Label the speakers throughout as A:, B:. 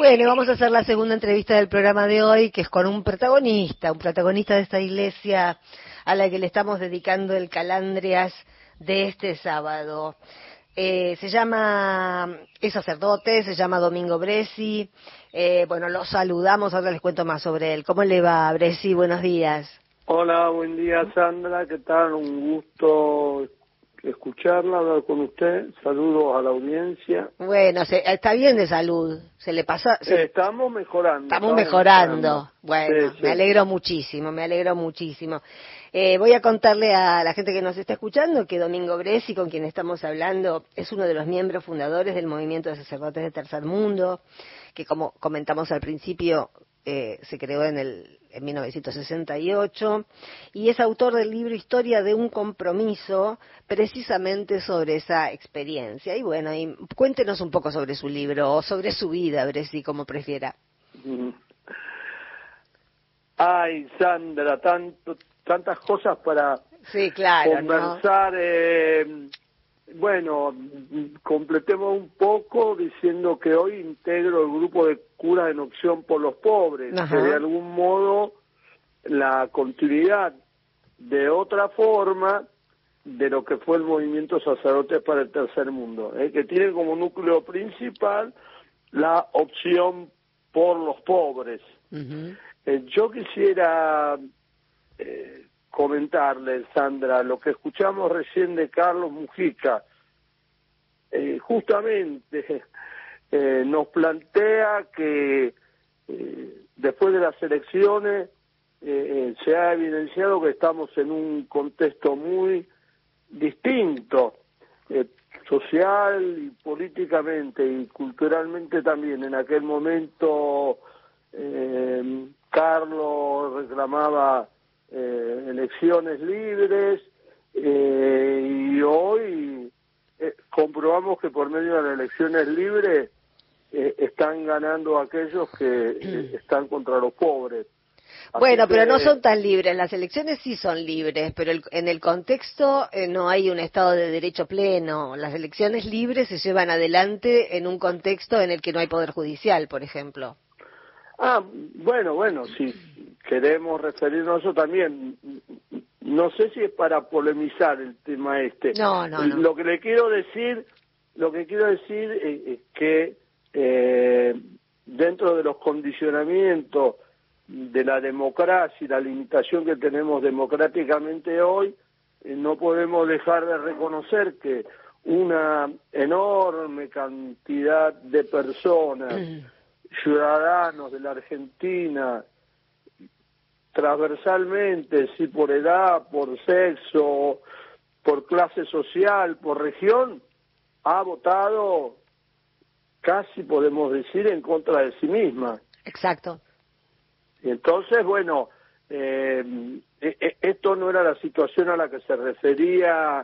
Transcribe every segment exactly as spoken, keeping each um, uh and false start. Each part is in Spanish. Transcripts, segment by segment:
A: Bueno, vamos a hacer la segunda entrevista del programa de hoy, que es con un protagonista, un protagonista de esta iglesia a la que le estamos dedicando el Calandrias de este sábado. Eh, se llama, es sacerdote, se llama Domingo Bressi. Eh, bueno, lo saludamos, ahora les cuento más sobre él. ¿Cómo le va, Bressi? Buenos días.
B: Hola, buen día, Sandra. ¿Qué tal? Un gusto escucharla, hablar con usted. Saludos a la audiencia.
A: Bueno, se, está bien de salud. Se le pasó. Se,
B: estamos mejorando.
A: Estamos, estamos mejorando. mejorando. Bueno, sí, sí. Me alegro muchísimo, me alegro muchísimo. Eh, voy a contarle a la gente que nos está escuchando que Domingo Bressi, con quien estamos hablando, es uno de los miembros fundadores del Movimiento de Sacerdotes de Tercer Mundo, que como comentamos al principio, eh, se creó en, el, en mil novecientos sesenta y ocho, y es autor del libro Historia de un Compromiso, precisamente sobre esa experiencia. Y bueno, y cuéntenos un poco sobre su libro, o sobre su vida, Bressi, como prefiera.
B: Ay, Sandra, tanto... tantas cosas para
A: sí, claro,
B: conversar.
A: ¿no?
B: Eh, bueno, completemos un poco diciendo que hoy integro el grupo de curas en opción por los pobres,
A: Ajá.
B: que de algún modo la continuidad de otra forma de lo que fue el movimiento Sacerdotes para el Tercer Mundo, eh, que tiene como núcleo principal la opción por los pobres. Uh-huh. Eh, yo quisiera Eh, comentarle, Sandra, lo que escuchamos recién de Carlos Mujica, eh, justamente eh, nos plantea que eh, después de las elecciones eh, se ha evidenciado que estamos en un contexto muy distinto, eh, social y políticamente y culturalmente también. En aquel momento eh, Carlos reclamaba Eh, elecciones libres eh, y hoy eh, comprobamos que por medio de las elecciones libres eh, están ganando aquellos que eh, están contra los pobres.
A: Así bueno, que... pero no son tan libres, las elecciones sí son libres, pero el, en el contexto eh, no hay un Estado de Derecho pleno. Las elecciones libres se llevan adelante en un contexto en el que no hay poder judicial, por ejemplo.
B: Ah, bueno, bueno, si queremos referirnos a eso también, no sé si es para polemizar el tema este.
A: No, no, no.
B: Lo que le quiero decir, lo que quiero decir es, es que eh, dentro de los condicionamientos de la democracia y la limitación que tenemos democráticamente hoy, eh, no podemos dejar de reconocer que una enorme cantidad de personas ciudadanos de la Argentina, transversalmente, sí, por edad, por sexo, por clase social, por región, ha votado casi, podemos decir, en contra de sí misma.
A: Exacto.
B: Y entonces, bueno, eh, esto no era la situación a la que se refería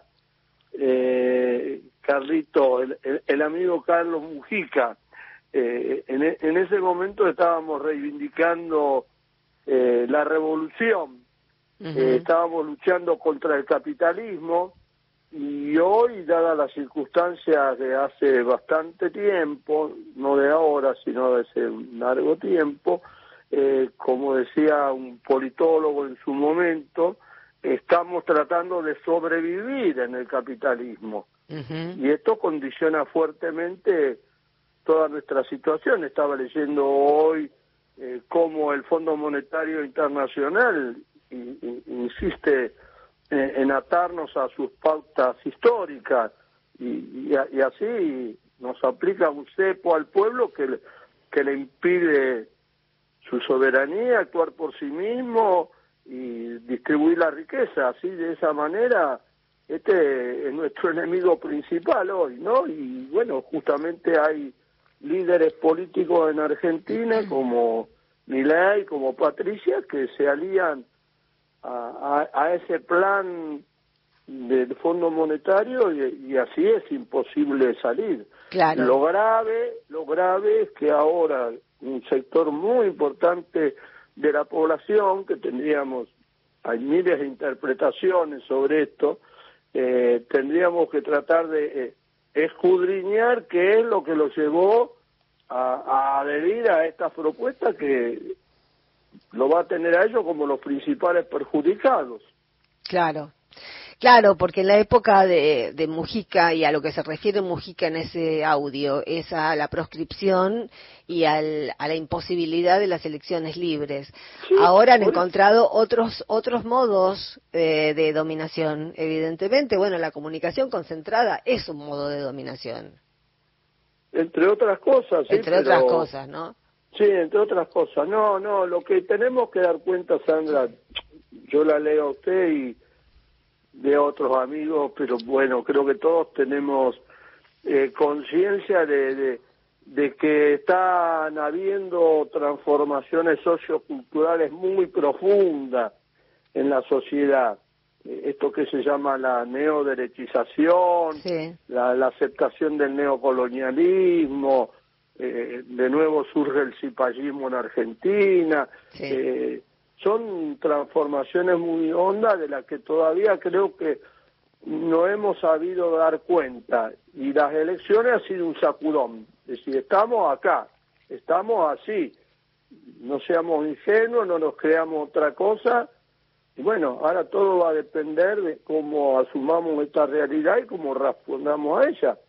B: eh, Carlito, el, el, el amigo Carlos Mujica. Eh, en, en ese momento estábamos reivindicando eh, la revolución, uh-huh. eh, estábamos luchando contra el capitalismo y hoy, dadas las circunstancias de hace bastante tiempo, no de ahora, sino de hace un largo tiempo, eh, como decía un politólogo en su momento, estamos tratando de sobrevivir en el capitalismo, uh-huh. y esto condiciona fuertemente toda nuestra situación. Estaba leyendo hoy eh, cómo el Fondo Monetario Internacional y, y, insiste en, en atarnos a sus pautas históricas y, y, y así nos aplica un cepo al pueblo que le, que le impide su soberanía, actuar por sí mismo y distribuir la riqueza. Así, de esa manera, este es nuestro enemigo principal hoy, ¿no? Y bueno, justamente hay líderes políticos en Argentina como Milei, como Patricia, que se alían a, a, a ese plan del Fondo Monetario y, y así es imposible salir.
A: Claro.
B: Lo grave, lo grave es que ahora un sector muy importante de la población, que tendríamos, hay miles de interpretaciones sobre esto, eh, tendríamos que tratar de eh, escudriñar qué es lo que lo llevó a, a adherir a estas propuestas que lo va a tener a ellos como los principales perjudicados.
A: Claro. Claro, porque en la época de, de Mujica, y a lo que se refiere Mujica en ese audio, es a la proscripción y al, a la imposibilidad de las elecciones libres. Sí, ahora han encontrado otros otros modos eh, de dominación, evidentemente. Bueno, la comunicación concentrada es un modo de dominación.
B: Entre otras cosas, sí.
A: Entre
B: pero...
A: otras cosas, ¿no?
B: Sí, entre otras cosas. No, no, lo que tenemos que dar cuenta, Sandra, yo la leo a usted y de otros amigos, pero bueno, creo que todos tenemos eh, conciencia de, de, de que están habiendo transformaciones socioculturales muy profundas en la sociedad. Eh, esto que se llama la neoderechización, sí. la, la aceptación del neocolonialismo, eh, de nuevo surge el cipallismo en Argentina, sí. eh, son transformaciones muy hondas de las que todavía creo que no hemos sabido dar cuenta, y las elecciones han sido un sacudón, es decir, estamos acá, estamos así, no seamos ingenuos, no nos creamos otra cosa, y bueno, ahora todo va a depender de cómo asumamos esta realidad y cómo respondamos a ella.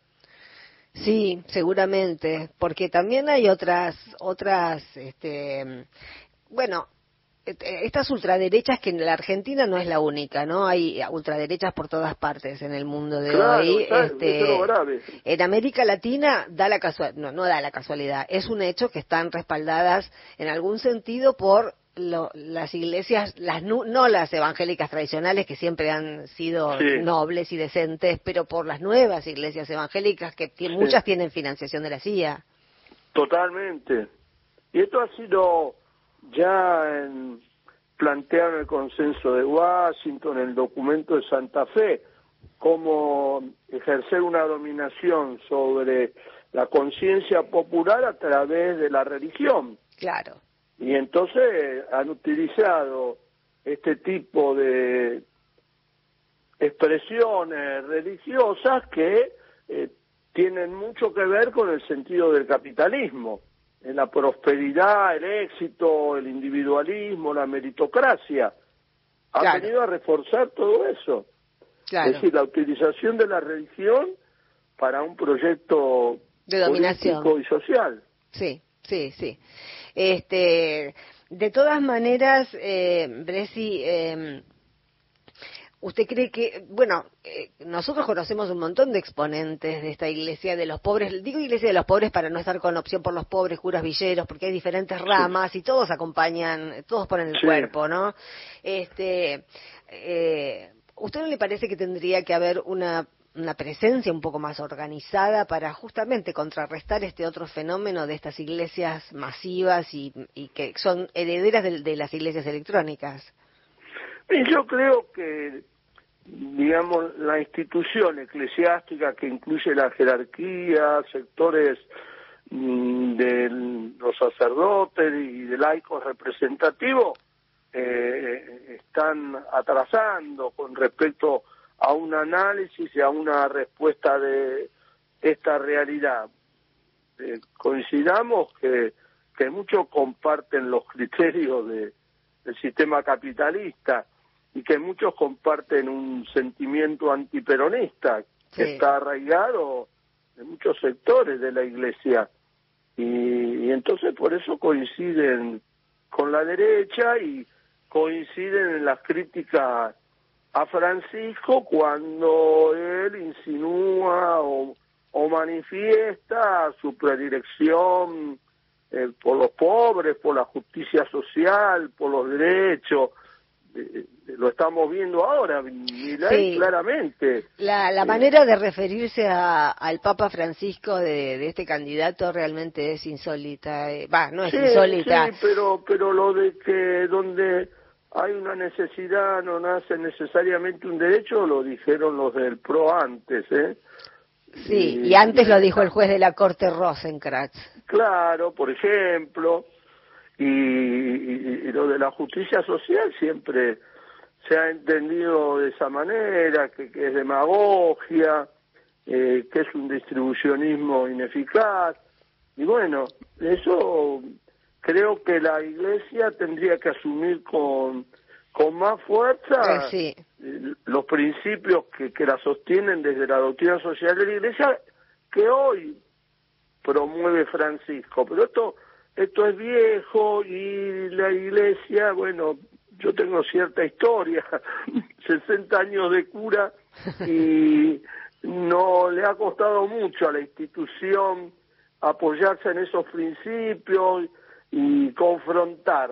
A: Sí, seguramente, porque también hay otras, otras, este, bueno, estas ultraderechas, que en la Argentina no es la única, ¿no? Hay ultraderechas por todas partes en el mundo de
B: claro,
A: hoy.
B: Claro,
A: este,
B: eso es lo grave.
A: En América Latina da la casual, no, no da la casualidad, es un hecho que están respaldadas en algún sentido por lo, las iglesias, las no las evangélicas tradicionales, que siempre han sido sí. nobles y decentes, pero por las nuevas iglesias evangélicas, que sí. muchas tienen financiación de la C I A.
B: Totalmente. Y esto ha sido ya en, planteado en el consenso de Washington, en el documento de Santa Fe, cómo ejercer una dominación sobre la conciencia popular a través de la religión.
A: Claro.
B: Y entonces han utilizado este tipo de expresiones religiosas que eh, tienen mucho que ver con el sentido del capitalismo, en la prosperidad, el éxito, el individualismo, la meritocracia. Ha claro. venido a reforzar todo eso. Claro. Es decir, la utilización de la religión para un proyecto
A: de dominación
B: político y social.
A: Sí, sí, sí. Este, de todas maneras, eh, Bresi, eh, ¿usted cree que, bueno, eh, nosotros conocemos un montón de exponentes de esta iglesia de los pobres, digo iglesia de los pobres para no estar con opción por los pobres, curas villeros, porque hay diferentes ramas sí. y todos acompañan, todos ponen el sí. cuerpo, ¿no? Este, eh, ¿usted no le parece que tendría que haber una una presencia un poco más organizada para justamente contrarrestar este otro fenómeno de estas iglesias masivas y, y que son herederas de, de las iglesias electrónicas?
B: Yo creo que, digamos, la institución eclesiástica, que incluye la jerarquía, sectores mmm, de los sacerdotes y de laicos representativos, eh, están atrasando con respecto a un análisis y a una respuesta de esta realidad. Eh, coincidamos que, que muchos comparten los criterios de, del sistema capitalista y que muchos comparten un sentimiento antiperonista que sí. está arraigado en muchos sectores de la Iglesia. Y, y entonces por eso coinciden con la derecha y coinciden en las críticas a Francisco cuando él insinúa o, o manifiesta su predilección eh, por los pobres, por la justicia social, por los derechos. Eh, lo estamos viendo ahora, Milei, sí. claramente.
A: La, la eh, manera de referirse a, al Papa Francisco de, de este candidato realmente es insólita. Va, eh, no es
B: sí,
A: insólita.
B: Sí, pero, pero lo de que donde hay una necesidad, no nace necesariamente un derecho, lo dijeron los del P R O antes, ¿eh?
A: Sí, y, y antes y, lo dijo el juez de la Corte Rosenkrantz.
B: Claro, por ejemplo, y, y, y lo de la justicia social siempre se ha entendido de esa manera, que, que es demagogia, eh, que es un distribucionismo ineficaz. y bueno, eso creo que la Iglesia tendría que asumir con, con más fuerza
A: eh, sí.
B: los principios que, que la sostienen desde la doctrina social de la Iglesia, que hoy promueve Francisco. Pero esto, esto es viejo y la Iglesia, bueno, yo tengo cierta historia, sesenta años de cura, y no le ha costado mucho a la institución apoyarse en esos principios y confrontar.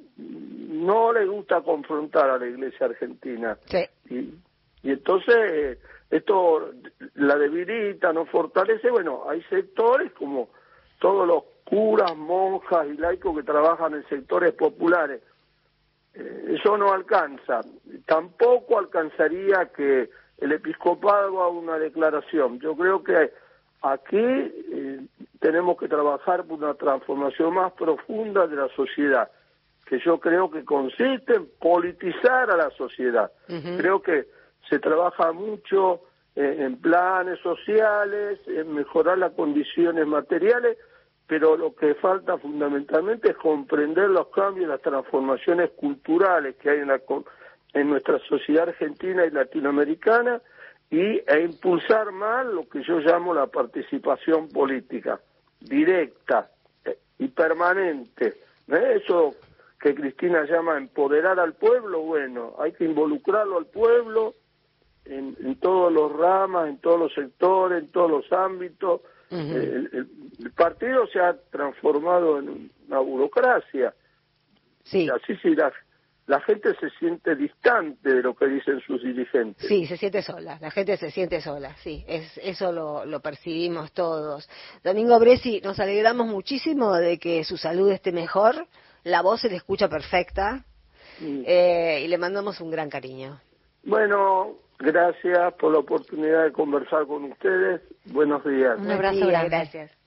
B: No le gusta confrontar a la Iglesia argentina.
A: Sí.
B: Y, y entonces esto la debilita, no fortalece. Bueno, hay sectores como todos los curas, monjas y laicos que trabajan en sectores populares. Eh, eso no alcanza. Tampoco alcanzaría que el episcopado haga una declaración. Yo creo que aquí eh, tenemos que trabajar por una transformación más profunda de la sociedad, que yo creo que consiste en politizar a la sociedad. Uh-huh. Creo que se trabaja mucho eh, en planes sociales, en mejorar las condiciones materiales, pero lo que falta fundamentalmente es comprender los cambios, las transformaciones culturales que hay en, la, en nuestra sociedad argentina y latinoamericana, y e impulsar más lo que yo llamo la participación política, directa eh, y permanente. ¿Eh? Eso que Cristina llama empoderar al pueblo, bueno, hay que involucrarlo al pueblo en, en todos los ramas, en todos los sectores, en todos los ámbitos. Uh-huh. el, el, el partido se ha transformado en una burocracia.
A: Sí.
B: Así sí, la, la gente se siente distante de lo que dicen sus dirigentes.
A: Sí, se siente sola, la gente se siente sola, sí, es, eso lo, lo percibimos todos. Domingo Bressi, nos alegramos muchísimo de que su salud esté mejor, la voz se le escucha perfecta, sí. eh, y le mandamos un gran cariño.
B: Bueno, gracias por la oportunidad de conversar con ustedes. Buenos días.
A: Un abrazo, gracias.